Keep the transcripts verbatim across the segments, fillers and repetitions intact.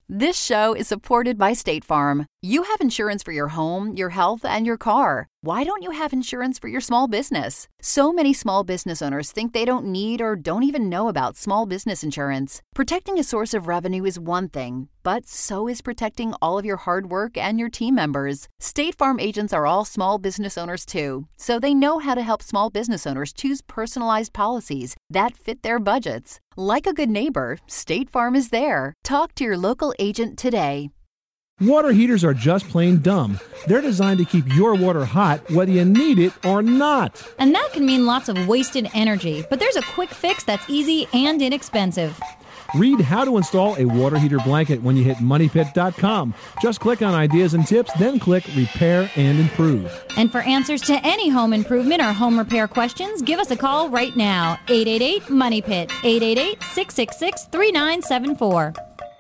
This show is supported by State Farm. You have insurance for your home, your health, and your car. Why don't you have insurance for your small business? So many small business owners think they don't need or don't even know about small business insurance. Protecting a source of revenue is one thing, but so is protecting all of your hard work and your team members. State Farm agents are all small business owners too, so they know how to help small business owners choose personalized policies that fit their budgets. Like a good neighbor, State Farm is there. Talk to your local agent today. Water heaters are just plain dumb. They're designed to keep your water hot whether you need it or not. And that can mean lots of wasted energy, but there's a quick fix that's easy and inexpensive. Read how to install a water heater blanket when you hit money pit dot com. Just click on ideas and tips, then click repair and improve. And for answers to any home improvement or home repair questions, give us a call right now. eight eight eight money pit, eight eight eight, six six six, three nine seven four.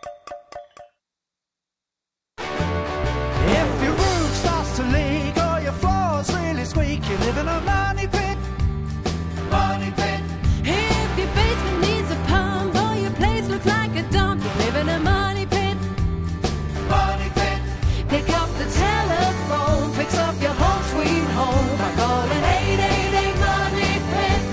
If your roof starts to leak or your floor's really squeak, you live in a money pit. Money pit. If your basement needs a pump or your place looks like a dump, you live in a money pit. Money pit. Pick up the telephone, fix up your home sweet home by calling eight eight eight money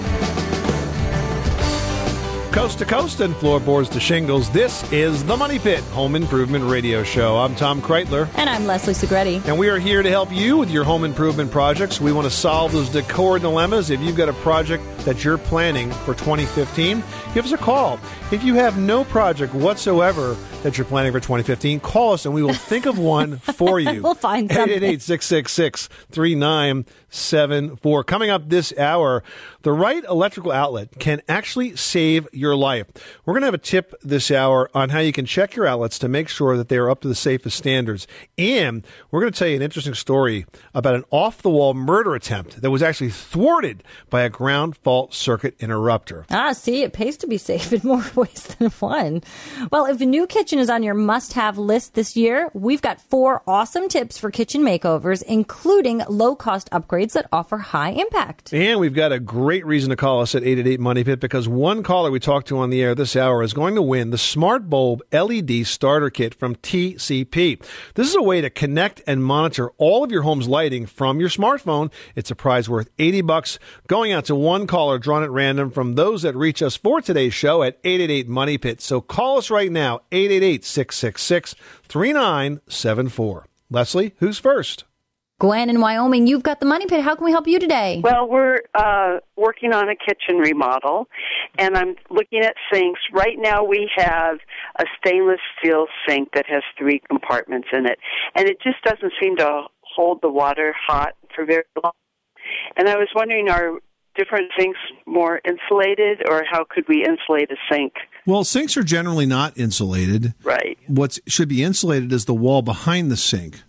pit. Coast to coast and floorboards to shingles, this is the Money Pit Home Improvement Radio Show. I'm Tom Kreitler. And I'm Leslie Segretti. And we are here to help you with your home improvement projects. We want to solve those decor dilemmas. If you've got a project that you're planning for twenty fifteen, give us a call. If you have no project whatsoever that you're planning for twenty fifteen, call us and we will think of one for you. We'll find something. eight eight eight, six six six, three nine seven four. Coming up this hour, the right electrical outlet can actually save your life. We're going to have a tip this hour on how you can check your outlets to make sure that they are up to the safest standards. And we're going to tell you an interesting story about an off-the-wall murder attempt that was actually thwarted by a ground fault circuit interrupter. Ah, see, it pays to be safe in more ways than one. Well, if a new kitchen is on your must-have list this year, we've got four awesome tips for kitchen makeovers, including low-cost upgrades that offer high impact. And we've got a great reason to call us at eight eight eight money pit because one caller we talked to on the air this hour is going to win the Smart Bulb L E D Starter Kit from T C P. This is a way to connect and monitor all of your home's lighting from your smartphone. It's a prize worth eighty bucks, going out to one caller drawn at random from those that reach us for today's show at eight eight eight money pit. So call us right now, eight eight eight, six six six, three nine seven four. Leslie, who's first? Gwen in Wyoming, you've got the Money Pit. How can we help you today? Well, we're uh, working on a kitchen remodel, and I'm looking at sinks. Right now we have a stainless steel sink that has three compartments in it, and it just doesn't seem to hold the water hot for very long. And I was wondering, are different sinks more insulated, or how could we insulate a sink? Well, sinks are generally not insulated. Right. What should be insulated is the wall behind the sink.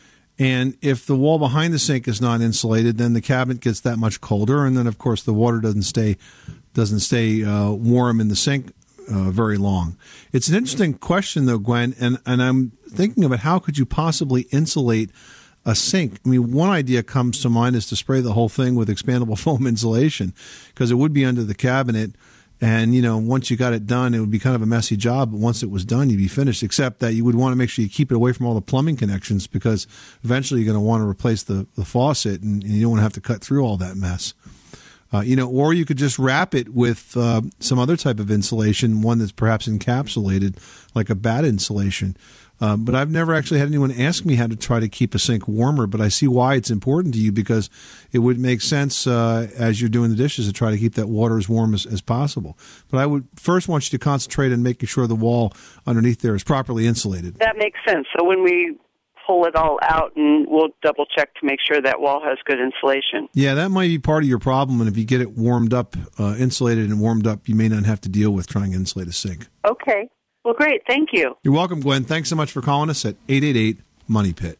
And if the wall behind the sink is not insulated, then the cabinet gets that much colder, and then of course the water doesn't stay doesn't stay uh, warm in the sink uh, very long. It's an interesting question, though, Gwen, and and I'm thinking about how could you possibly insulate a sink. I mean, one idea comes to mind is to spray the whole thing with expandable foam insulation, because it would be under the cabinet. And, you know, once you got it done, it would be kind of a messy job. But once it was done, you'd be finished, except that you would want to make sure you keep it away from all the plumbing connections, because eventually you're going to want to replace the, the faucet, and, and you don't want to have to cut through all that mess. Uh, you know, or you could just wrap it with uh, some other type of insulation, one that's perhaps encapsulated, like a bat insulation. Uh, but I've never actually had anyone ask me how to try to keep a sink warmer, but I see why it's important to you, because it would make sense uh, as you're doing the dishes to try to keep that water as warm as, as possible. But I would first want you to concentrate on making sure the wall underneath there is properly insulated. That makes sense. So when we pull it all out, and we'll double check to make sure that wall has good insulation. Yeah, that might be part of your problem, and if you get it warmed up, uh, insulated and warmed up, you may not have to deal with trying to insulate a sink. Okay. Well, great. Thank you. You're welcome, Gwen. Thanks so much for calling us at eight eight eight money pit.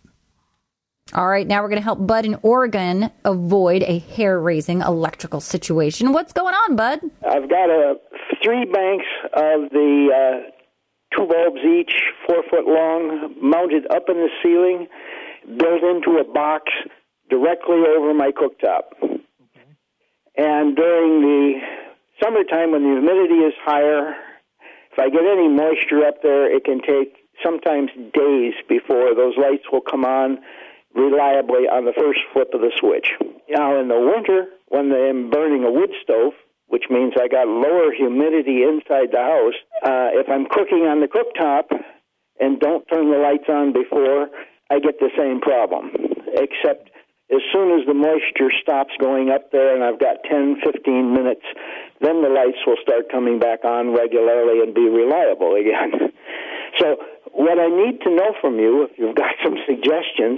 All right, now we're going to help Bud in Oregon avoid a hair-raising electrical situation. What's going on, Bud? I've got a three banks of the uh, two bulbs each, four foot long, mounted up in the ceiling, built into a box directly over my cooktop. Okay. And during the summertime, when the humidity is higher, if I get any moisture up there, it can take sometimes days before those lights will come on reliably on the first flip of the switch. Now, in the winter, when I'm burning a wood stove, which means I got lower humidity inside the house, uh, if I'm cooking on the cooktop and don't turn the lights on before, I get the same problem, except as soon as the moisture stops going up there and I've got ten, fifteen minutes, then the lights will start coming back on regularly and be reliable again. So what I need to know from you, if you've got some suggestions,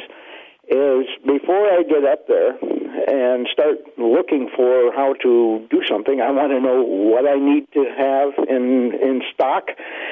is before I get up there and start looking for how to do something, I want to know what I need to have in in stock.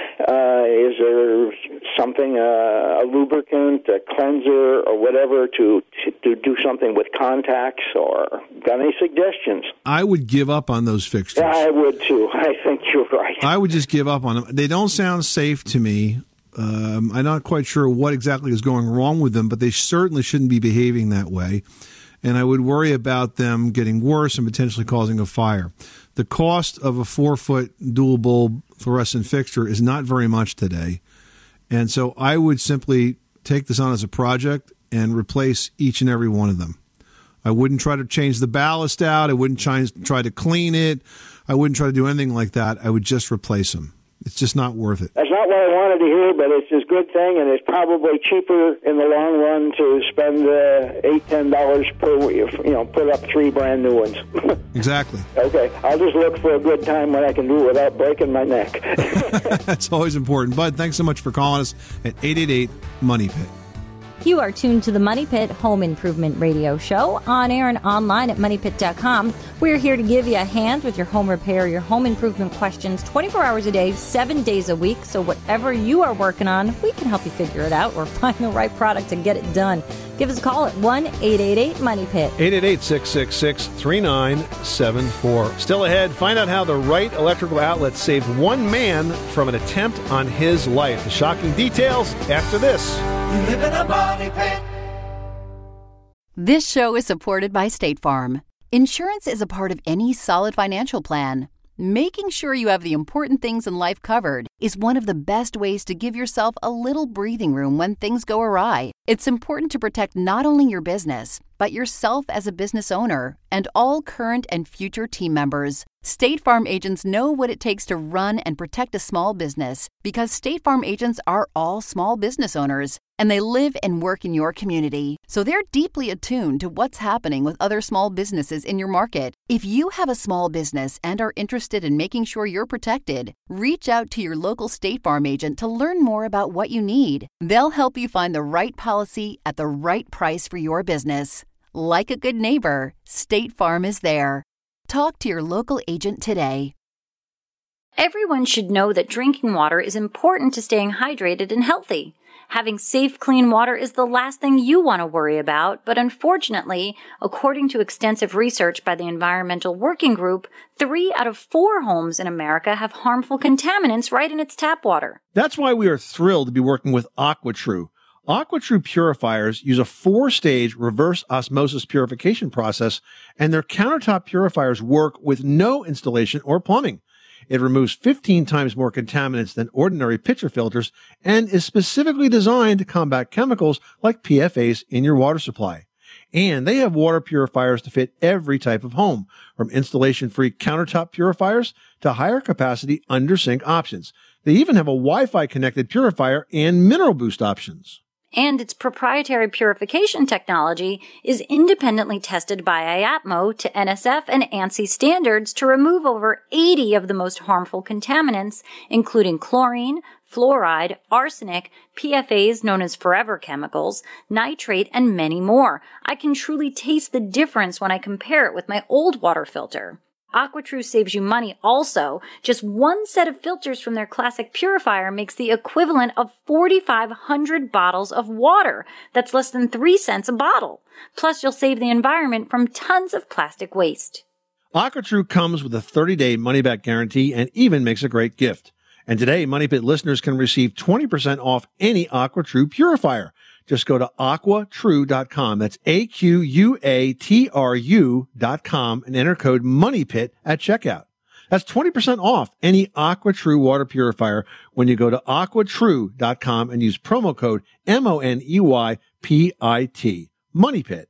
Uh, is there something, uh, a lubricant, a cleanser, or whatever to, to to do something with contacts, or got any suggestions? I would give up on those fixtures. Yeah, I would too. I think you're right. I would just give up on them. They don't sound safe to me. Um, I'm not quite sure what exactly is going wrong with them, but they certainly shouldn't be behaving that way. And I would worry about them getting worse and potentially causing a fire. The cost of a four-foot dual-bulb fluorescent fixture is not very much today. And so I would simply take this on as a project and replace each and every one of them. I wouldn't try to change the ballast out. I wouldn't try, try to clean it. I wouldn't try to do anything like that. I would just replace them. It's just not worth it. That's not what I wanted to hear, but it's a good thing, and it's probably cheaper in the long run to spend uh, eight, ten dollars per, you know, put up three brand new ones. Exactly. Okay, I'll just look for a good time when I can do it without breaking my neck. That's always important. Bud, thanks so much for calling us at eight eight eight, MONEY PIT. You are tuned to the Money Pit Home Improvement Radio Show, on air and online at money pit dot com. We're here to give you a hand with your home repair, your home improvement questions, twenty-four hours a day, seven days a week. So whatever you are working on, we can help you figure it out or find the right product to get it done. Give us a call at one eight eight eight, MONEY PIT. eight eight eight, six six six, three nine seven four. Still ahead, find out how the right electrical outlet saved one man from an attempt on his life. The shocking details after this. You live in a money pit. This show is supported by State Farm. Insurance is a part of any solid financial plan. Making sure you have the important things in life covered is one of the best ways to give yourself a little breathing room when things go awry. It's important to protect not only your business, but yourself as a business owner and all current and future team members. State Farm agents know what it takes to run and protect a small business because State Farm agents are all small business owners and they live and work in your community. So they're deeply attuned to what's happening with other small businesses in your market. If you have a small business and are interested in making sure you're protected, reach out to your local State Farm agent to learn more about what you need. They'll help you find the right policy at the right price for your business. Like a good neighbor, State Farm is there. Talk to your local agent today. Everyone should know that drinking water is important to staying hydrated and healthy. Having safe, clean water is the last thing you want to worry about, but unfortunately, according to extensive research by the Environmental Working Group, three out of four homes in America have harmful contaminants right in its tap water. That's why we are thrilled to be working with AquaTrue. AquaTrue purifiers use a four-stage reverse osmosis purification process, and their countertop purifiers work with no installation or plumbing. It removes fifteen times more contaminants than ordinary pitcher filters and is specifically designed to combat chemicals like P F As in your water supply. And they have water purifiers to fit every type of home, from installation-free countertop purifiers to higher capacity under-sink options. They even have a Wi-Fi connected purifier and mineral boost options. And its proprietary purification technology is independently tested by I A T M O to N S F and ANSI standards to remove over eighty of the most harmful contaminants, including chlorine, fluoride, arsenic, P F As known as forever chemicals, nitrate, and many more. I can truly taste the difference when I compare it with my old water filter. AquaTrue saves you money also. Just one set of filters from their classic purifier makes the equivalent of forty-five hundred bottles of water. That's less than three cents a bottle. Plus, you'll save the environment from tons of plastic waste. AquaTrue comes with a thirty-day money-back guarantee and even makes a great gift. And today, Money Pit listeners can receive twenty percent off any AquaTrue purifier. Just go to aqua true dot com. That's A Q U A T R U dot com and enter code MONEYPIT at checkout. That's twenty percent off any AquaTrue water purifier when you go to aqua true dot com and use promo code M O N E Y P I T. Money Pit.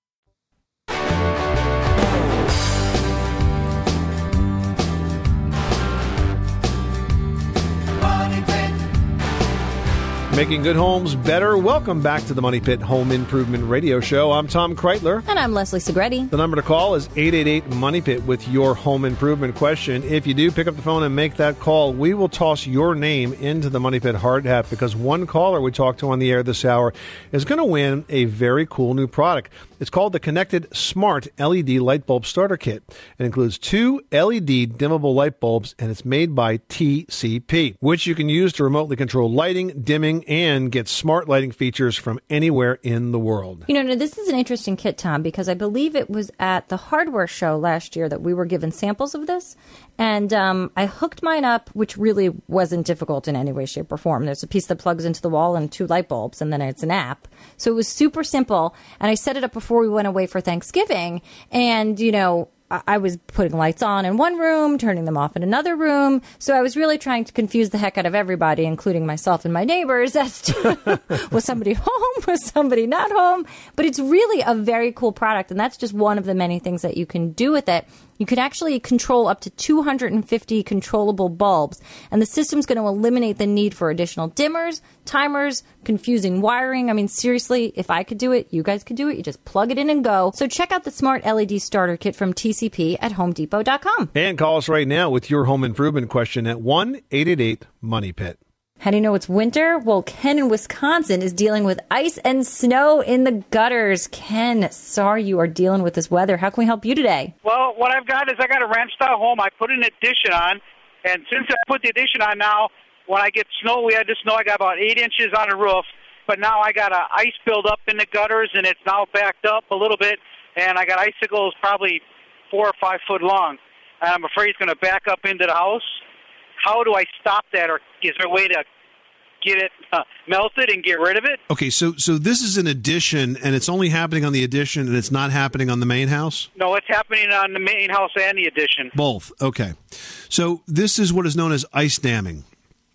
Making good homes better. Welcome back to the Money Pit Home Improvement Radio Show. I'm Tom Kreitler. And I'm Leslie Segretti. The number to call is eight eight eight, MONEY PIT with your home improvement question. If you do pick up the phone and make that call, we will toss your name into the Money Pit hard hat because one caller we talked to on the air this hour is going to win a very cool new product. It's called the Connected Smart L E D Light Bulb Starter Kit. It includes two L E D dimmable light bulbs, and it's made by T C P, which you can use to remotely control lighting, dimming, and get smart lighting features from anywhere in the world. You know, now this is an interesting kit, Tom, because I believe it was at the hardware show last year that we were given samples of this. And um, I hooked mine up, which really wasn't difficult in any way, shape, or form. There's a piece that plugs into the wall and two light bulbs, and then it's an app. So it was super simple. And I set it up before we went away for Thanksgiving. And, you know, I was putting lights on in one room, turning them off in another room. So I was really trying to confuse the heck out of everybody, including myself and my neighbors, as to was somebody home, was somebody not home. But it's really a very cool product, and that's just one of the many things that you can do with it. You can actually control up to two hundred fifty controllable bulbs, and the system's going to eliminate the need for additional dimmers, timers, confusing wiring. I mean, seriously, if I could do it, you guys could do it. You just plug it in and go. So check out the Smart L E D Starter Kit from T C P at home depot dot com. And call us right now with your home improvement question at one eight eight eight, MONEY PIT. How do you know it's winter? Well, Ken in Wisconsin is dealing with ice and snow in the gutters. Ken, sorry you are dealing with this weather. How can we help you today? Well, what I've got is I got a ranch-style home. I put an addition on, and since I put the addition on now, when I get snow, we had the snow, I got about eight inches on the roof, but now I got a ice buildup in the gutters, and it's now backed up a little bit, and I got icicles probably four or five foot long, and I'm afraid it's going to back up into the house. How do I stop that, or is there a way to get it uh, melted and get rid of it? Okay, so so this is an addition, and it's only happening on the addition, and it's not happening on the main house? No, it's happening on the main house and the addition. Both, okay. So this is what is known as ice damming.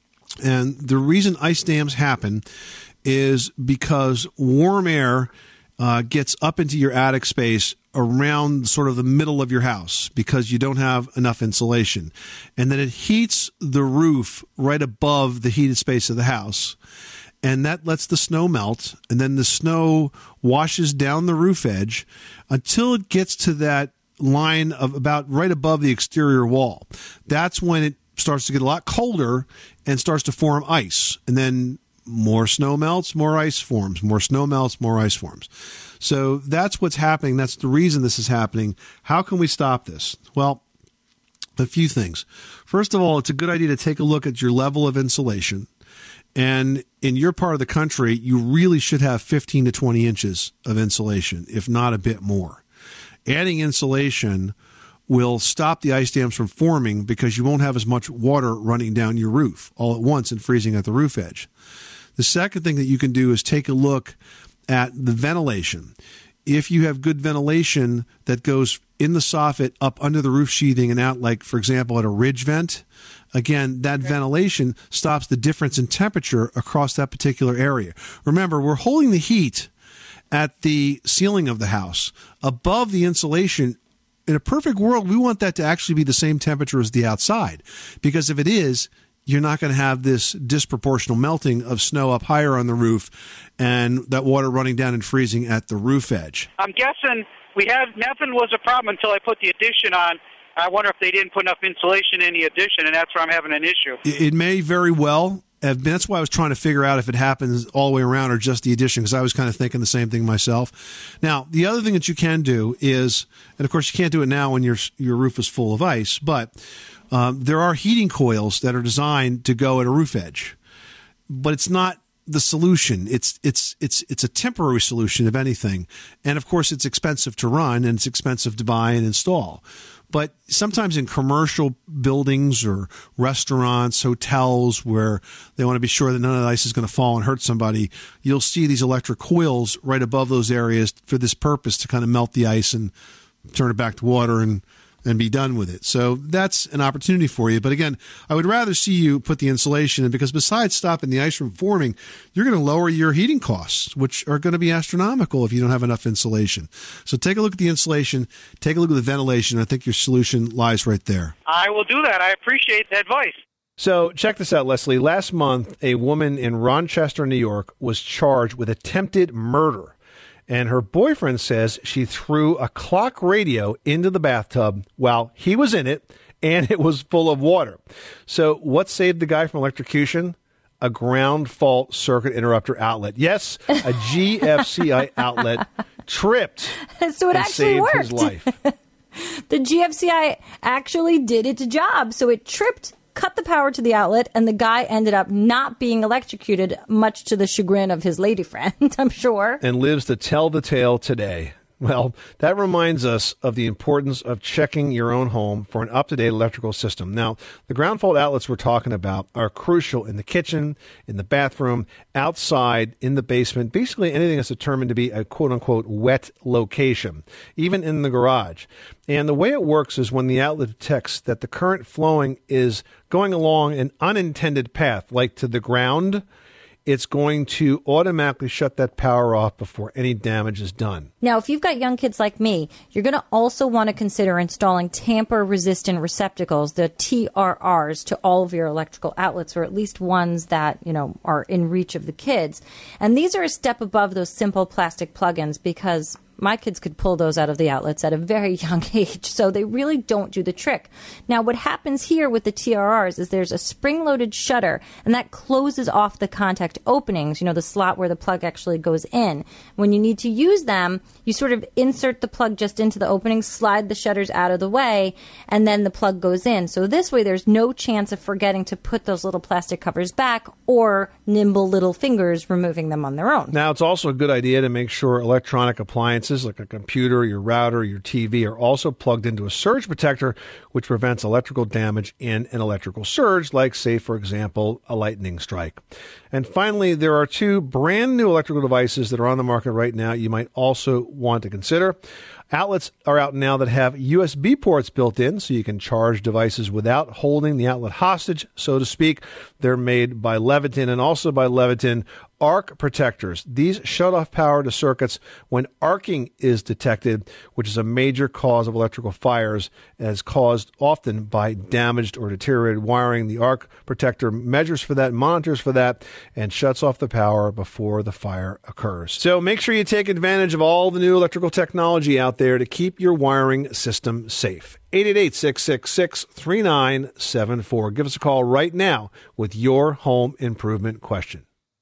And the reason ice dams happen is because warm air uh, gets up into your attic space around sort of the middle of your house because you don't have enough insulation. And then it heats the roof right above the heated space of the house. And that lets the snow melt. And then the snow washes down the roof edge until it gets to that line of about right above the exterior wall. That's when it starts to get a lot colder and starts to form ice. And then more snow melts, more ice forms. More snow melts, more ice forms. So that's what's happening. That's the reason this is happening. How can we stop this? Well, a few things. First of all, it's a good idea to take a look at your level of insulation. And in your part of the country, you really should have fifteen to twenty inches of insulation, if not a bit more. Adding insulation will stop the ice dams from forming because you won't have as much water running down your roof all at once and freezing at the roof edge. The second thing that you can do is take a look at the ventilation. If you have good ventilation that goes in the soffit up under the roof sheathing and out, like, for example, at a ridge vent, again, that okay. ventilation stops the difference in temperature across that particular area. Remember, we're holding the heat at the ceiling of the house. Above the insulation, in a perfect world, we want that to actually be the same temperature as the outside, because if it is, you're not going to have this disproportional melting of snow up higher on the roof and that water running down and freezing at the roof edge. I'm guessing we had nothing was a problem until I put the addition on. I wonder if they didn't put enough insulation in the addition, and that's where I'm having an issue. It may very well have been. That's why I was trying to figure out if it happens all the way around or just the addition, because I was kind of thinking the same thing myself. Now, the other thing that you can do is, and of course you can't do it now when your your roof is full of ice, but Um, there are heating coils that are designed to go at a roof edge, but it's not the solution. It's it's it's it's a temporary solution, if anything, and of course it's expensive to run and it's expensive to buy and install. But sometimes in commercial buildings or restaurants, hotels, where they want to be sure that none of the ice is going to fall and hurt somebody, you'll see these electric coils right above those areas for this purpose, to kind of melt the ice and turn it back to water and and be done with it. So that's an opportunity for you. But again, I would rather see you put the insulation in, because besides stopping the ice from forming, you're going to lower your heating costs, which are going to be astronomical if you don't have enough insulation. So take a look at the insulation, take a look at the ventilation. I think your solution lies right there. I will do that. I appreciate the advice. So check this out, Leslie. Last month, a woman in Rochester, New York, was charged with attempted murder. And her boyfriend says she threw a clock radio into the bathtub while he was in it, and it was full of water. So what saved the guy from electrocution? A ground fault circuit interrupter outlet. Yes, a G F C I outlet tripped so it and actually saved worked. his life. The G F C I actually did its job. So it tripped, cut the power to the outlet, and the guy ended up not being electrocuted, much to the chagrin of his lady friend, I'm sure. And lives to tell the tale today. Well, that reminds us of the importance of checking your own home for an up-to-date electrical system. Now, the ground fault outlets we're talking about are crucial in the kitchen, in the bathroom, outside, in the basement, basically anything that's determined to be a quote-unquote wet location, even in the garage. And the way it works is when the outlet detects that the current flowing is going along an unintended path, like to the ground, it's going to automatically shut that power off before any damage is done. Now, if you've got young kids like me, you're going to also want to consider installing tamper-resistant receptacles, the T R Rs, to all of your electrical outlets, or at least ones that, you know, are in reach of the kids. And these are a step above those simple plastic plug-ins, because my kids could pull those out of the outlets at a very young age, so they really don't do the trick. Now, what happens here with the T R Rs is there's a spring-loaded shutter, and that closes off the contact openings, you know, the slot where the plug actually goes in. When you need to use them, you sort of insert the plug just into the opening, slide the shutters out of the way, and then the plug goes in. So this way, there's no chance of forgetting to put those little plastic covers back, or nimble little fingers removing them on their own. Now, it's also a good idea to make sure electronic appliances like a computer, your router, your T V are also plugged into a surge protector, which prevents electrical damage in an electrical surge, like, say, for example, a lightning strike. And finally, there are two brand new electrical devices that are on the market right now you might also want to consider. Outlets are out now that have U S B ports built in, so you can charge devices without holding the outlet hostage, so to speak. They're made by Leviton and also by Leviton arc protectors. These shut off power to circuits when arcing is detected, which is a major cause of electrical fires, as caused often by damaged or deteriorated wiring. The arc protector measures for that, monitors for that, and shuts off the power before the fire occurs. So make sure you take advantage of all the new electrical technology out there to keep your wiring system safe. eight eight eight, six six six, three nine seven four. Give us a call right now with your home improvement question.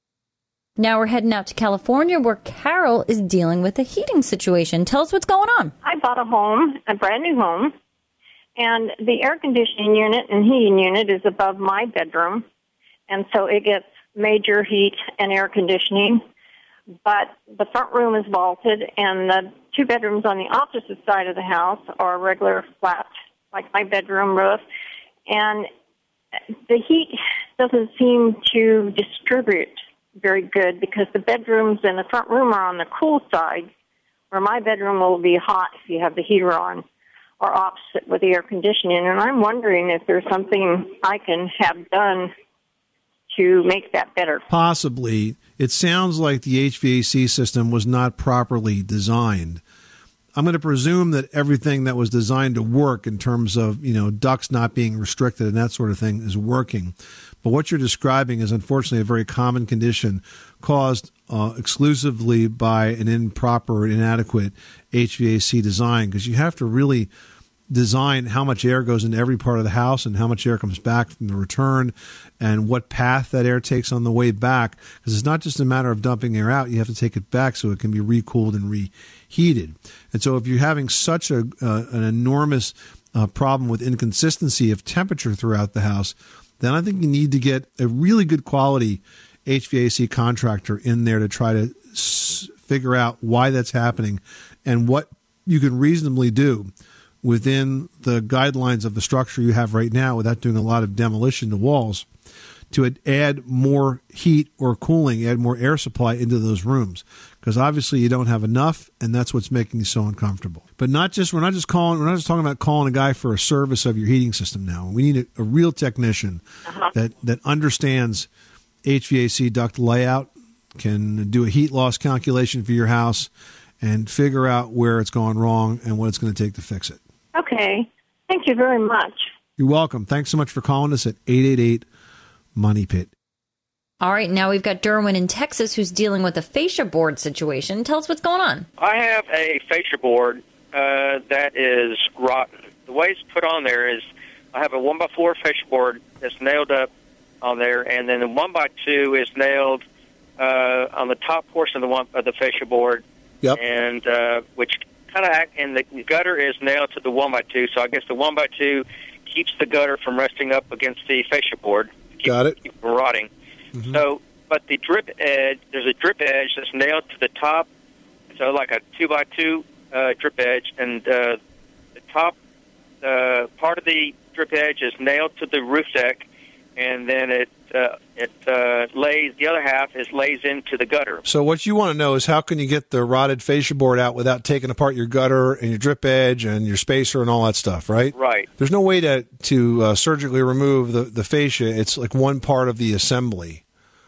Now we're heading out to California, where Carol is dealing with a heating situation. Tell us what's going on. I bought a home, a brand new home, and the air conditioning unit and heating unit is above my bedroom, and so it gets major heat and air conditioning. But the front room is vaulted, and the two bedrooms on the opposite side of the house are regular flat, like my bedroom roof, and the heat doesn't seem to distribute very good, because the bedrooms in the front room are on the cool side, where my bedroom will be hot if you have the heater on, or opposite with the air conditioning. And I'm wondering if there's something I can have done to make that better. Possibly. It sounds like the H V A C system was not properly designed. I'm going to presume that everything that was designed to work in terms of, you know, ducts not being restricted and that sort of thing is working. But what you're describing is unfortunately a very common condition caused uh, exclusively by an improper, inadequate H V A C design, because you have to really design how much air goes into every part of the house and how much air comes back from the return and what path that air takes on the way back, because it's not just a matter of dumping air out. You have to take it back so it can be recooled and reheated. And so if you're having such a uh, an enormous uh, problem with inconsistency of temperature throughout the house, then I think you need to get a really good quality H V A C contractor in there to try to s- figure out why that's happening and what you can reasonably do within the guidelines of the structure you have right now without doing a lot of demolition to walls to ad- add more heat or cooling, add more air supply into those rooms, because obviously you don't have enough, and that's what's making you so uncomfortable. But not just we're not just calling we're not just talking about calling a guy for a service of your heating system now. We need a, a real technician uh-huh. that that understands H V A C duct layout, can do a heat loss calculation for your house, and figure out where it's gone wrong and what it's going to take to fix it. Okay. Thank you very much. You're welcome. Thanks so much for calling us at eight eight eight Money Pit. All right, now we've got Derwin in Texas who's dealing with a fascia board situation. Tell us what's going on. I have a fascia board uh, that is rotten. The way it's put on there is I have a one by four fascia board that's nailed up on there, and then the one by two is nailed uh, on the top portion of the one of the fascia board. Yep. And uh, which kind of act, and the gutter is nailed to the one by two. So I guess the one by two keeps the gutter from resting up against the fascia board. Keep, Got it. Keep from rotting. Mm-hmm. So, but the drip edge, there's a drip edge that's nailed to the top, so like a two by two uh, drip edge, and uh, the top uh, part of the drip edge is nailed to the roof deck, and then it uh, it uh, lays, the other half is lays into the gutter. So what you want to know is how can you get the rotted fascia board out without taking apart your gutter and your drip edge and your spacer and all that stuff, right? Right. There's no way to, to uh, surgically remove the, the fascia. It's like one part of the assembly.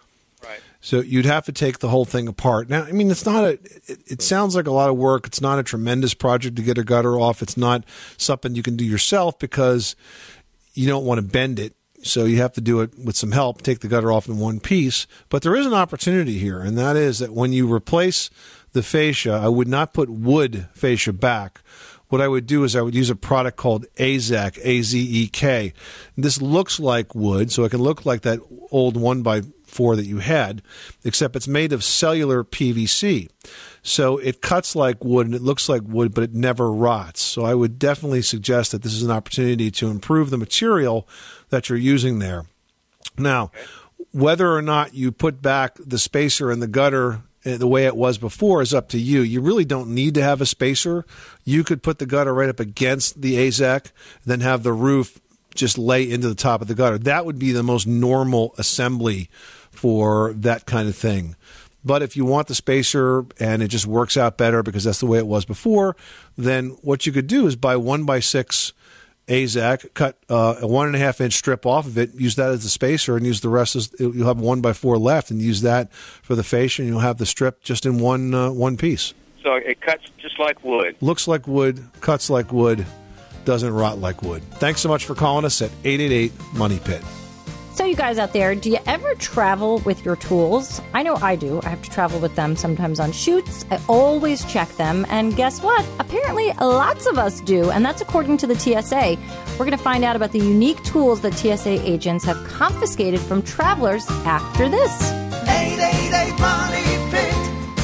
So you'd have to take the whole thing apart. Now, I mean, it's not a, it, it sounds like a lot of work. It's not a tremendous project to get a gutter off. It's not something you can do yourself because you don't want to bend it. So you have to do it with some help, take the gutter off in one piece. But there is an opportunity here, and that is that when you replace the fascia, I would not put wood fascia back. What I would do is I would use a product called Azek, A Z E K. This looks like wood, so it can look like that old one by four that you had, except it's made of cellular P V C. So it cuts like wood and it looks like wood, but it never rots. So I would definitely suggest that this is an opportunity to improve the material that you're using there. Now, whether or not you put back the spacer and the gutter the way it was before is up to you. You really don't need to have a spacer. You could put the gutter right up against the Azek, then have the roof just lay into the top of the gutter. That would be the most normal assembly for that kind of thing. But if you want the spacer and it just works out better because that's the way it was before, then what you could do is buy one by six Azek, cut uh, a one and a half inch strip off of it, use that as the spacer, and use the rest as you'll have one by four left, and use that for the fascia, and you'll have the strip just in one uh, one piece. So it cuts just like wood. Looks like wood, cuts like wood, doesn't rot like wood. Thanks so much for calling us at eight eight eight Money Pit. So you guys out there, do you ever travel with your tools? I know I do. I have to travel with them sometimes on shoots. I always check them. And guess what? Apparently lots of us do. And that's according to the T S A. We're going to find out about the unique tools that T S A agents have confiscated from travelers after this. eight eight eight Money Pit.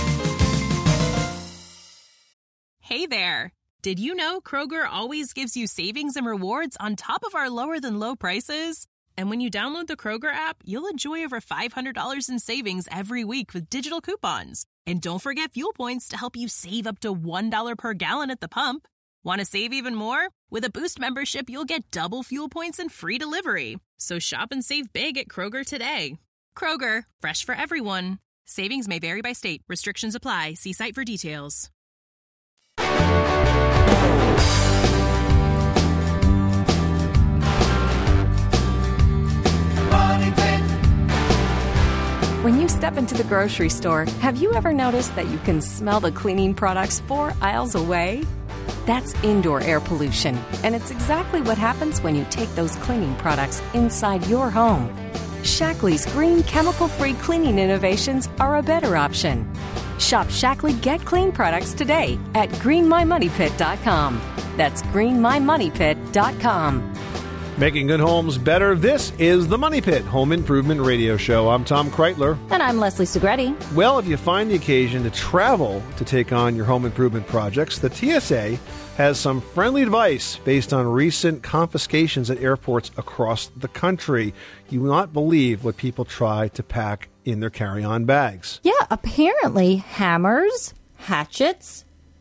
Hey there. Did you know Kroger always gives you savings and rewards on top of our lower than low prices? And when you download the Kroger app, you'll enjoy over five hundred dollars in savings every week with digital coupons. And don't forget fuel points to help you save up to one dollar per gallon at the pump. Want to save even more? With a Boost membership, you'll get double fuel points and free delivery. So shop and save big at Kroger today. Kroger, fresh for everyone. Savings may vary by state. Restrictions apply. See site for details. When you step into the grocery store, have you ever noticed that you can smell the cleaning products four aisles away? That's indoor air pollution, and it's exactly what happens when you take those cleaning products inside your home. Shaklee's green chemical-free cleaning innovations are a better option. Shop Shaklee Get Clean products today at green my money pit dot com. That's green my money pit dot com. Making good homes better. This is the Money Pit Home Improvement Radio Show. I'm Tom Kreitler. And I'm Leslie Segretti. Well, if you find the occasion to travel to take on your home improvement projects, the T S A has some friendly advice based on recent confiscations at airports across the country. You will not believe what people try to pack in their carry-on bags. Yeah, apparently hammers, hatchets,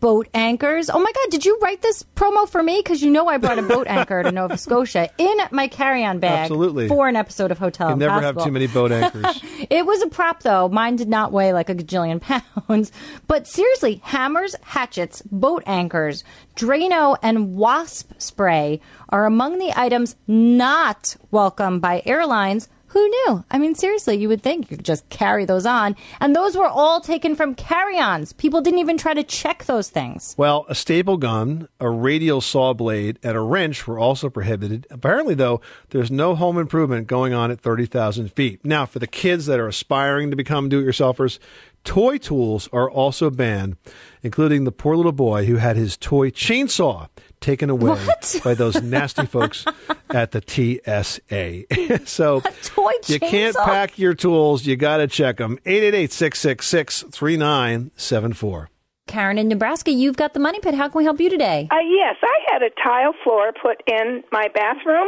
boat anchors. Oh, my God, did you write this promo for me? Because you know I brought a boat anchor to Nova Scotia in my carry-on bag. Absolutely. For an episode of Hotel You never Impossible. have too many boat anchors. It was a prop, though. Mine did not weigh like a gajillion pounds. But seriously, hammers, hatchets, boat anchors, Drano, and wasp spray are among the items not welcome by airlines. Who knew? I mean, seriously, you would think you could just carry those on. And those were all taken from carry-ons. People didn't even try to check those things. Well, a staple gun, a radial saw blade, and a wrench were also prohibited. Apparently, though, there's no home improvement going on at thirty thousand feet. Now, for the kids that are aspiring to become do-it-yourselfers, toy tools are also banned, including the poor little boy who had his toy chainsaw taken away What? by those nasty folks at the T S A. So toy you can't chainsaw? pack your tools. You got to check them. eight eight eight, six six six, three nine seven four. Karen in Nebraska, you've got the Money Pit. How can we help you today? Uh, yes, I had a tile floor put in my bathroom,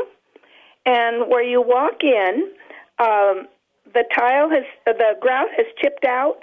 and where you walk in, um, the tile has, uh, the grout has chipped out,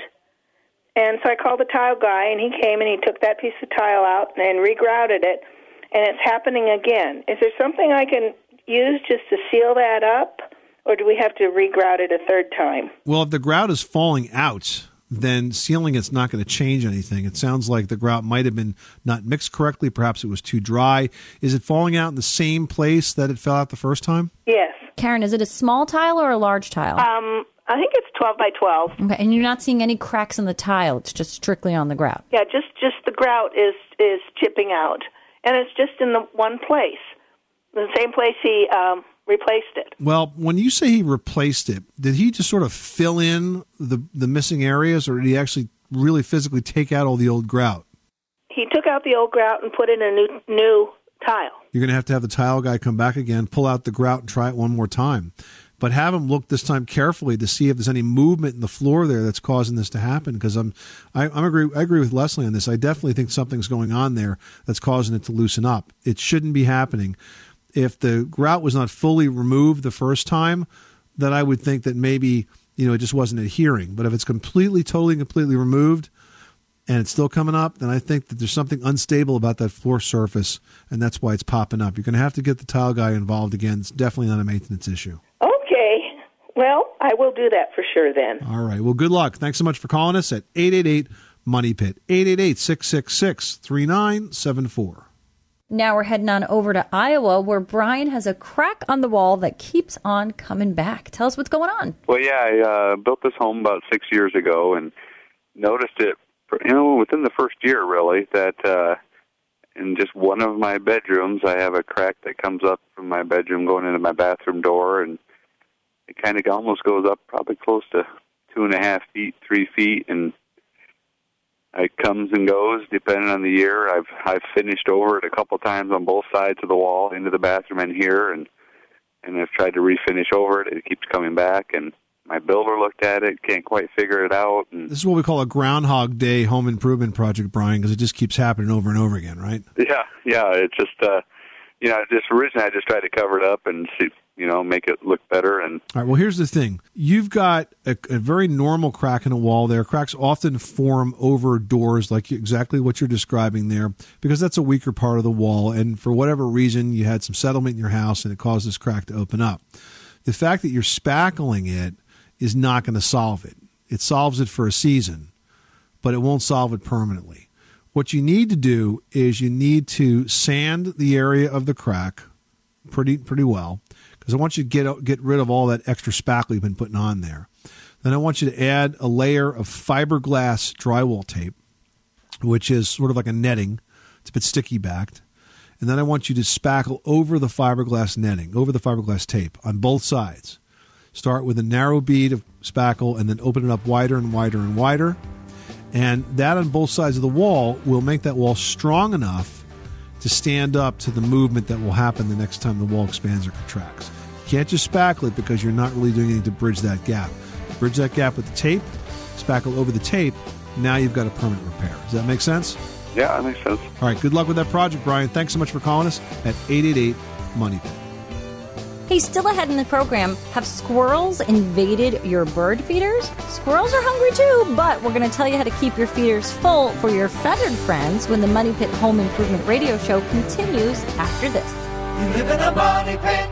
and so I called the tile guy, and he came and he took that piece of tile out and regrouted it, and it's happening again. Is there something I can use just to seal that up, or do we have to regrout it a third time? Well, if the grout is falling out, then sealing it's not going to change anything. It sounds like the grout might have been not mixed correctly. Perhaps it was too dry. Is it falling out in the same place that it fell out the first time? Yes. Karen, is it a small tile or a large tile? Um, I think it's twelve by twelve. Okay, and you're not seeing any cracks in the tile. It's just strictly on the grout. Yeah, just, just the grout is, is chipping out, and it's just in the one place, the same place he um, replaced it. Well, when you say he replaced it, did he just sort of fill in the, the missing areas, or did he actually really physically take out all the old grout? He took out the old grout and put in a new new tile. You're going to have to have the tile guy come back again, pull out the grout, and try it one more time. But have him look this time carefully to see if there's any movement in the floor there that's causing this to happen. Because I'm, I, I'm agree, I agree with Leslie on this. I definitely think something's going on there that's causing it to loosen up. It shouldn't be happening. If the grout was not fully removed the first time, then I would think that maybe, you know, it just wasn't adhering. But if it's completely, totally, completely removed and it's still coming up, then I think that there's something unstable about that floor surface, and that's why it's popping up. You're going to have to get the tile guy involved again. It's definitely not a maintenance issue. Okay. Well, I will do that for sure then. All right. Well, good luck. Thanks so much for calling us at eight eight eight, money pit, eight eight eight, six six six, three nine seven four. Now we're heading on over to Iowa, where Brian has a crack on the wall that keeps on coming back. Tell us what's going on. Well, yeah, I uh, built this home about six years ago and noticed it, you know, within the first year, really, that uh, in just one of my bedrooms, I have a crack that comes up from my bedroom going into my bathroom door, and it kind of almost goes up probably close to two and a half feet, three feet, and it comes and goes depending on the year. I've I've finished over it a couple times on both sides of the wall, into the bathroom and here, and and I've tried to refinish over it. It keeps coming back, and my builder looked at it, can't quite figure it out. And This is what we call a Groundhog Day home improvement project, Brian, because it just keeps happening over and over again, right? yeah, yeah, it's just uh, you know, just originally I just tried to cover it up and see, you know, make it look better. And All right, well, here's the thing. You've got a, a very normal crack in a wall there. Cracks often form over doors, like exactly what you're describing there, because that's a weaker part of the wall. And for whatever reason, you had some settlement in your house, and it caused this crack to open up. The fact that you're spackling it is not going to solve it. It solves it for a season, but it won't solve it permanently. What you need to do is you need to sand the area of the crack pretty pretty well, because I want you to get get rid of all that extra spackle you've been putting on there. Then I want you to add a layer of fiberglass drywall tape, which is sort of like a netting. It's a bit sticky backed. And then I want you to spackle over the fiberglass netting, over the fiberglass tape on both sides. Start with a narrow bead of spackle and then open it up wider and wider and wider. And that on both sides of the wall will make that wall strong enough to stand up to the movement that will happen the next time the wall expands or contracts. You can't just spackle it because you're not really doing anything to bridge that gap. Bridge that gap with the tape, spackle over the tape, now you've got a permanent repair. Does that make sense? yeah, that makes sense. All right, good luck with that project, Brian. Thanks so much for calling us at eight eight eight, money pit. Hey, still ahead in the program, have squirrels invaded your bird feeders? Squirrels are hungry too, but we're going to tell you how to keep your feeders full for your feathered friends when the Money Pit Home Improvement Radio Show continues after this. You live in a money pit.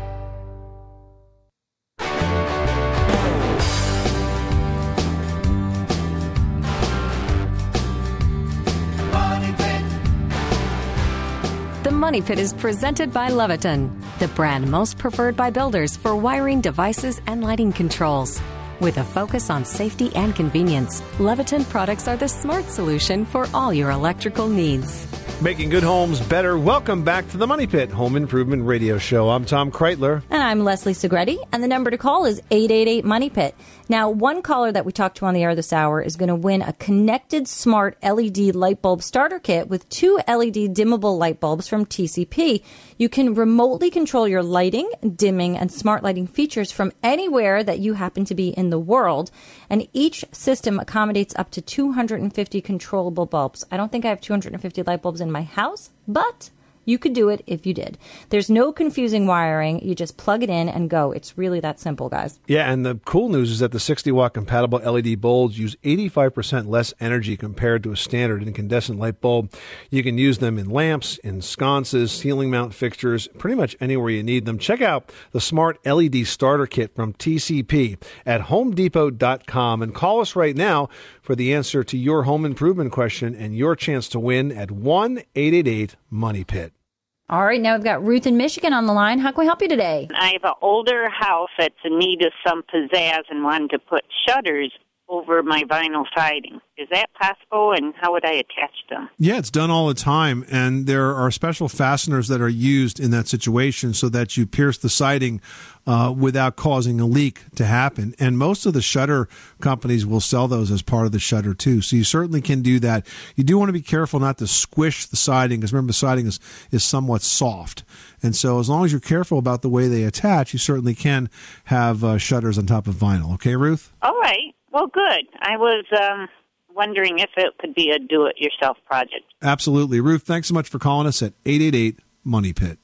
The Money Pit is presented by Leviton, the brand most preferred by builders for wiring devices and lighting controls. With a focus on safety and convenience, Leviton products are the smart solution for all your electrical needs. Making good homes better. Welcome back to the Money Pit Home Improvement Radio Show. I'm Tom Kreitler. And I'm Leslie Segretti. And the number to call is eight eight eight money pit. Now, one caller that we talked to on the air this hour is going to win a connected smart L E D light bulb starter kit with two L E D dimmable light bulbs from T C P. You can remotely control your lighting, dimming, and smart lighting features from anywhere that you happen to be in the world. And each system accommodates up to two hundred fifty controllable bulbs. I don't think I have two hundred fifty light bulbs in my house, but you could do it if you did. There's no confusing wiring. You just plug it in and go. It's really that simple, guys. Yeah, and the cool news is that the sixty watt compatible L E D bulbs use eighty-five percent less energy compared to a standard incandescent light bulb. You can use them in lamps, in sconces, ceiling mount fixtures, pretty much anywhere you need them. Check out the Smart L E D Starter Kit from T C P at home depot dot com and call us right now for the answer to your home improvement question and your chance to win at one eight eight eight money pit. All right, now we've got Ruth in Michigan on the line. How can we help you today? I have an older house that's in need of some pizzazz and wanted to put shutters over my vinyl siding. Is that possible, and how would I attach them? Yeah, it's done all the time, and there are special fasteners that are used in that situation so that you pierce the siding uh, without causing a leak to happen. And most of the shutter companies will sell those as part of the shutter, too. So you certainly can do that. You do want to be careful not to squish the siding, because remember, the siding is, is somewhat soft. And so as long as you're careful about the way they attach, you certainly can have uh, shutters on top of vinyl. Okay, Ruth? All right. Well, good. I was um, wondering if it could be a do-it-yourself project. Absolutely. Ruth, thanks so much for calling us at eight eight eight money pit.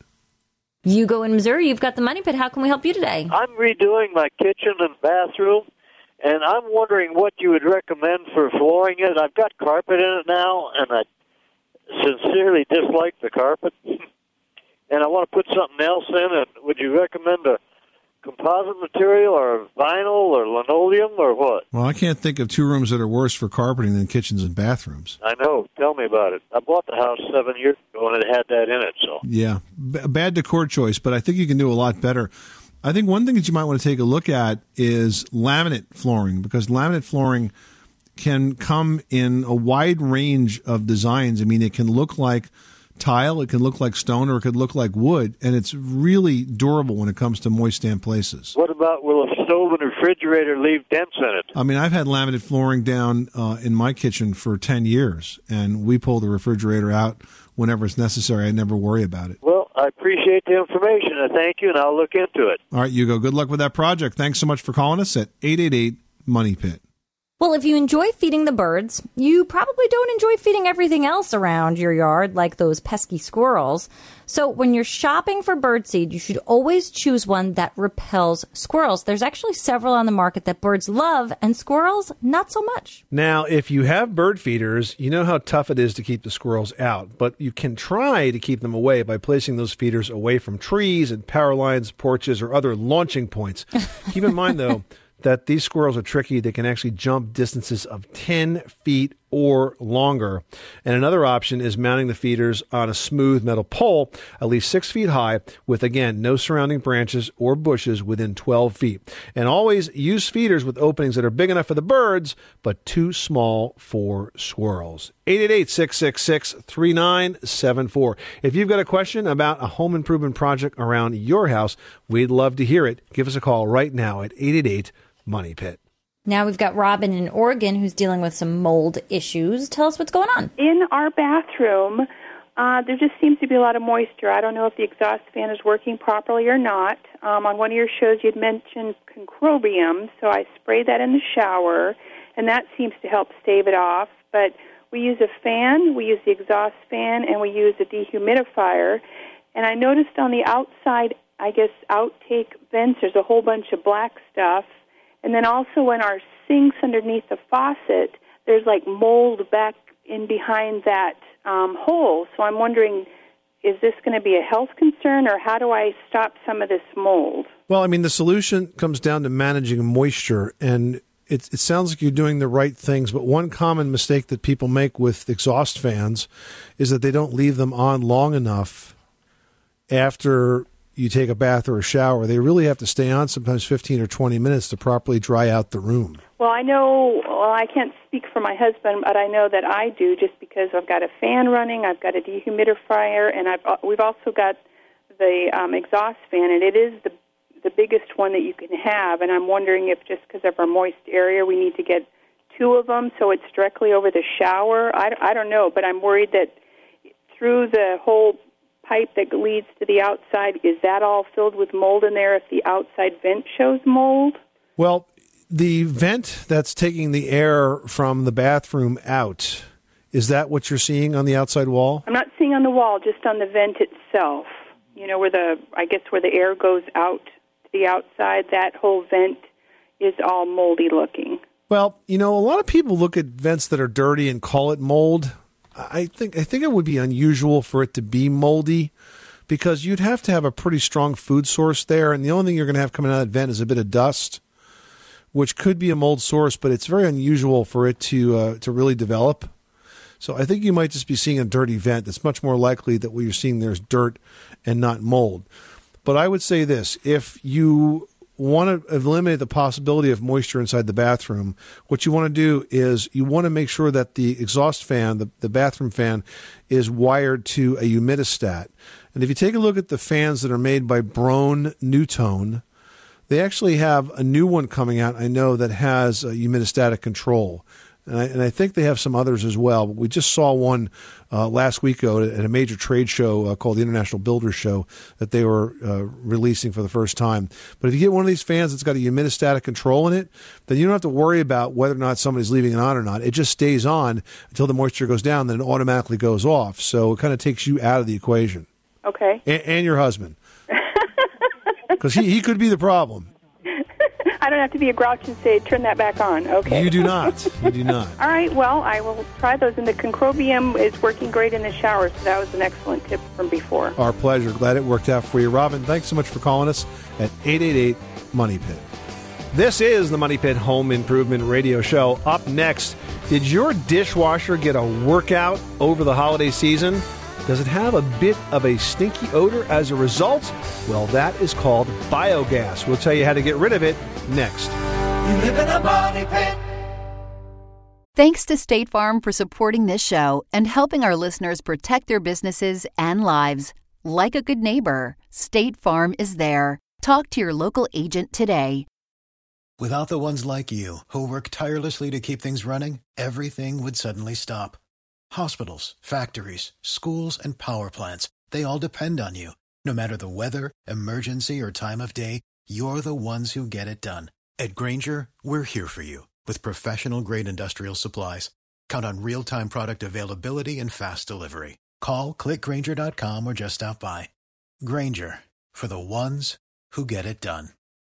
Hugo in Missouri, you've got the Money Pit. How can we help you today? I'm redoing my kitchen and bathroom, and I'm wondering what you would recommend for flooring it. I've got carpet in it now, and I sincerely dislike the carpet. And I want to put something else in it. Would you recommend a composite material or vinyl or linoleum or what? Well, I can't think of two rooms that are worse for carpeting than kitchens and bathrooms. I know. Tell me about it. I bought the house seven years ago, and it had that in it. So Yeah, B- bad decor choice, but I think you can do a lot better. I think one thing that you might want to take a look at is laminate flooring, because laminate flooring can come in a wide range of designs. I mean, it can look like tile, it can look like stone, or it could look like wood, and it's really durable when it comes to moist, damp places. What about, will a stove and refrigerator leave dents in it? I mean, I've had laminate flooring down uh, in my kitchen for ten years, and we pull the refrigerator out whenever it's necessary. I never worry about it. Well, I appreciate the information. I thank you, and I'll look into it. All right, Hugo, good luck with that project. Thanks so much for calling us at eight eight eight money pit. Well, if you enjoy feeding the birds, you probably don't enjoy feeding everything else around your yard, like those pesky squirrels. So when you're shopping for birdseed, you should always choose one that repels squirrels. There's actually several on the market that birds love, and squirrels, not so much. Now, if you have bird feeders, you know how tough it is to keep the squirrels out, but you can try to keep them away by placing those feeders away from trees and power lines, porches, or other launching points. Keep in mind, though, that these squirrels are tricky. They can actually jump distances of ten feet or longer. And another option is mounting the feeders on a smooth metal pole, at least six feet high, with, again, no surrounding branches or bushes within twelve feet. And always use feeders with openings that are big enough for the birds, but too small for squirrels. eight eight eight, six six six, three nine seven four. If you've got a question about a home improvement project around your house, we'd love to hear it. Give us a call right now at eight eight eight money pit. Now we've got Robin in Oregon who's dealing with some mold issues. Tell us what's going on. In our bathroom, uh, there just seems to be a lot of moisture. I don't know if the exhaust fan is working properly or not. Um, on one of your shows, you'd mentioned concrobium, so I sprayed that in the shower, and that seems to help stave it off. But we use a fan, we use the exhaust fan, and we use a dehumidifier. And I noticed on the outside I guess, outtake vents. There's a whole bunch of black stuff. And then also in our sinks underneath the faucet, there's like mold back in behind that um, hole. So I'm wondering, is this going to be a health concern, or how do I stop some of this mold? Well, I mean, the solution comes down to managing moisture, and it, it sounds like you're doing the right things, but one common mistake that people make with exhaust fans is that they don't leave them on long enough after you take a bath or a shower. They really have to stay on sometimes fifteen or twenty minutes to properly dry out the room. Well, I know, well, I can't speak for my husband, but I know that I do just because I've got a fan running, I've got a dehumidifier, and I've we've also got the um, exhaust fan, and it is the the biggest one that you can have, and I'm wondering if just because of our moist area we need to get two of them so it's directly over the shower. I, I don't know, but I'm worried that through the whole pipe that leads to the outside, is that all filled with mold in there if the outside vent shows mold? Well, the vent that's taking the air from the bathroom out, is that what you're seeing on the outside wall? I'm not seeing on the wall, just on the vent itself. You know, where the, I guess where the air goes out to the outside, that whole vent is all moldy looking. Well, you know, a lot of people look at vents that are dirty and call it mold. I think I think it would be unusual for it to be moldy, because you'd have to have a pretty strong food source there, and the only thing you're going to have coming out of that vent is a bit of dust, which could be a mold source, but it's very unusual for it to uh, to really develop. So I think you might just be seeing a dirty vent. It's much more likely that what you're seeing there is dirt and not mold. But I would say this, if you want to eliminate the possibility of moisture inside the bathroom, what you want to do is you want to make sure that the exhaust fan, the, the bathroom fan, is wired to a humidistat. And if you take a look at the fans that are made by Broan Newtone, they actually have a new one coming out, I know, that has a humidistatic control. And I, and I think they have some others as well. But we just saw one uh, last week ago at a major trade show uh, called the International Builders Show that they were uh, releasing for the first time. But if you get one of these fans that's got a humidistatic control in it, then you don't have to worry about whether or not somebody's leaving it on or not. It just stays on until the moisture goes down, then it automatically goes off. So it kind of takes you out of the equation. Okay. And, and your husband. Because he, he could be the problem. I don't have to be a grouch and say, turn that back on. Okay. You do not. You do not. All right. Well, I will try those. And the concrobium is working great in the shower, so that was an excellent tip from before. Our pleasure. Glad it worked out for you. Robin, thanks so much for calling us at eight eight eight, MONEY PIT. This is the Money Pit Home Improvement Radio Show. Up next, did your dishwasher get a workout over the holiday season? Does it have a bit of a stinky odor as a result? Well, that is called biogas. We'll tell you how to get rid of it next. You live in a money pit. Thanks to State Farm for supporting this show and helping our listeners protect their businesses and lives. Like a good neighbor, State Farm is there. Talk to your local agent today. Without the ones like you, who work tirelessly to keep things running, everything would suddenly stop. Hospitals, factories, schools, and power plants, they all depend on you. No matter the weather, emergency, or time of day, you're the ones who get it done. At Grainger, we're here for you with professional-grade industrial supplies. Count on real-time product availability and fast delivery. Call, click Grainger dot com, or just stop by. Grainger, for the ones who get it done.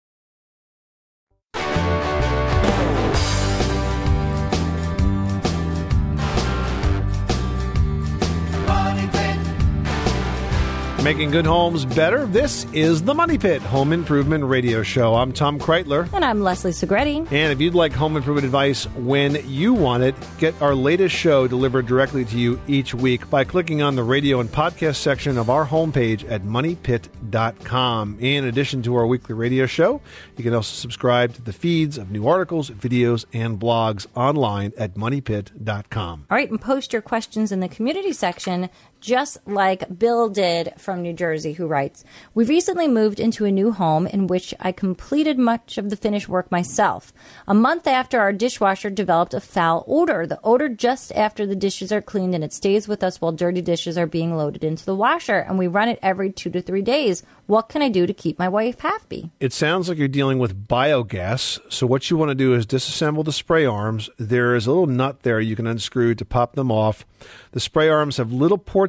Making good homes better. This is the Money Pit Home Improvement Radio Show. I'm Tom Kreitler. And I'm Leslie Segretti. And if you'd like home improvement advice when you want it, get our latest show delivered directly to you each week by clicking on the radio and podcast section of our homepage at money pit dot com. In addition to our weekly radio show, you can also subscribe to the feeds of new articles, videos, and blogs online at money pit dot com. All right, and post your questions in the community section, just like Bill did from New Jersey, who writes, "We recently moved into a new home in which I completed much of the finish work myself. A month after, our dishwasher developed a foul odor. The odor just after the dishes are cleaned, and it stays with us while dirty dishes are being loaded into the washer, and we run it every two to three days. What can I do to keep my wife happy?" It sounds like you're dealing with biogas, so what you want to do is disassemble the spray arms. There is a little nut there you can unscrew to pop them off. The spray arms have little ports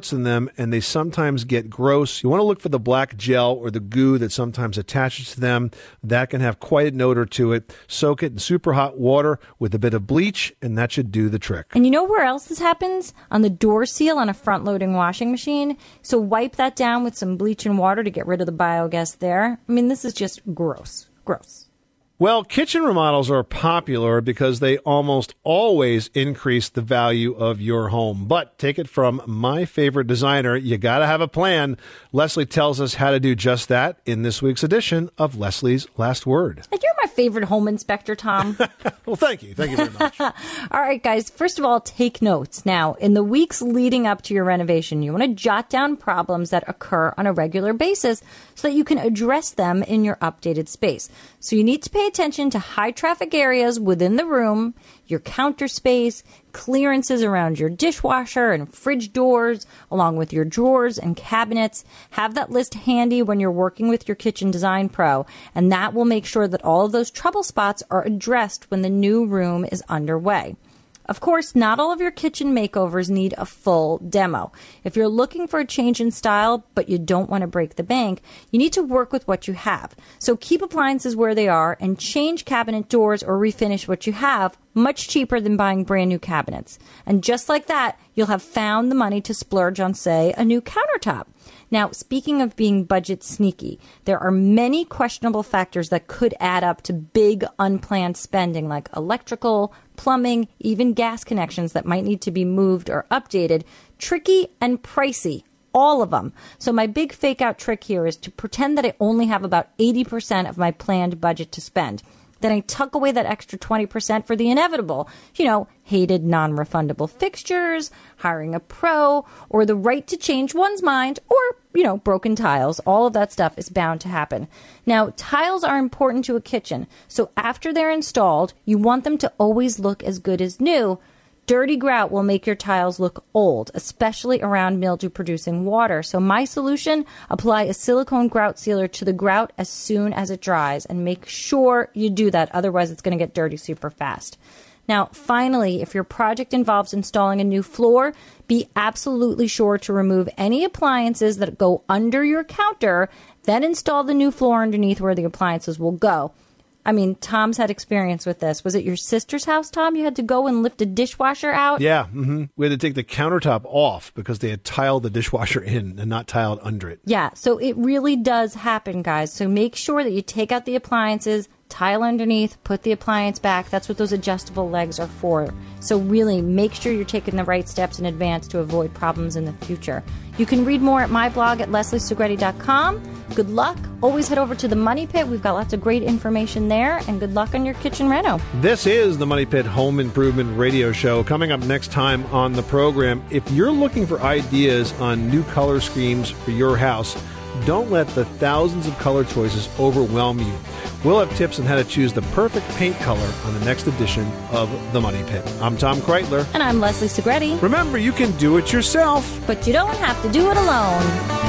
parts in them, and they sometimes get gross. You want to look for the black gel or the goo that sometimes attaches to them. That can have quite an odor to it. Soak it in super hot water with a bit of bleach, and that should do the trick. And you know where else this happens? On the door seal on a front-loading washing machine. So wipe that down with some bleach and water to get rid of the biogas there. I mean, this is just gross. Gross. Well, kitchen remodels are popular because they almost always increase the value of your home. But take it from my favorite designer, you got to have a plan. Leslie tells us how to do just that in this week's edition of Leslie's Last Word. And you're my favorite home inspector, Tom. Well, thank you. Thank you very much. All right, guys. First of all, take notes. Now, in the weeks leading up to your renovation, you want to jot down problems that occur on a regular basis so that you can address them in your updated space. So you need to pay attention to high traffic areas within the room, your counter space, clearances around your dishwasher and fridge doors, along with your drawers and cabinets. Have that list handy when you're working with your kitchen design pro, and that will make sure that all of those trouble spots are addressed when the new room is underway. Of course, not all of your kitchen makeovers need a full demo. If you're looking for a change in style, but you don't want to break the bank, you need to work with what you have. So keep appliances where they are and change cabinet doors or refinish what you have, much cheaper than buying brand new cabinets. And just like that, you'll have found the money to splurge on, say, a new countertop. Now, speaking of being budget sneaky, there are many questionable factors that could add up to big unplanned spending like electrical, plumbing, even gas connections that might need to be moved or updated. Tricky and pricey, all of them. So my big fake out trick here is to pretend that I only have about eighty percent of my planned budget to spend. Then I tuck away that extra twenty percent for the inevitable, you know, hated non-refundable fixtures, hiring a pro, or the right to change one's mind, or, you know, broken tiles. All of that stuff is bound to happen. Now, tiles are important to a kitchen, so after they're installed, you want them to always look as good as new. Dirty grout will make your tiles look old, especially around mildew-producing water. So my solution, apply a silicone grout sealer to the grout as soon as it dries, and make sure you do that. Otherwise, it's going to get dirty super fast. Now, finally, if your project involves installing a new floor, be absolutely sure to remove any appliances that go under your counter, then install the new floor underneath where the appliances will go. I mean, Tom's had experience with this. Was it your sister's house, Tom? You had to go and lift a dishwasher out? Yeah. Mm-hmm. We had to take the countertop off because they had tiled the dishwasher in and not tiled under it. Yeah. So it really does happen, guys. So make sure that you take out the appliances, tile underneath, put the appliance back. That's what those adjustable legs are for. So really make sure you're taking the right steps in advance to avoid problems in the future. You can read more at my blog at leslie segrete dot com. Good luck. Always head over to the Money Pit. We've got lots of great information there. And good luck on your kitchen reno. This is the Money Pit Home Improvement Radio Show. Coming up next time on the program, if you're looking for ideas on new color schemes for your house, don't let the thousands of color choices overwhelm you. We'll have tips on how to choose the perfect paint color on the next edition of The Money Pit. I'm Tom Kreitler. And I'm Leslie Segrete. Remember, you can do it yourself, but you don't have to do it alone.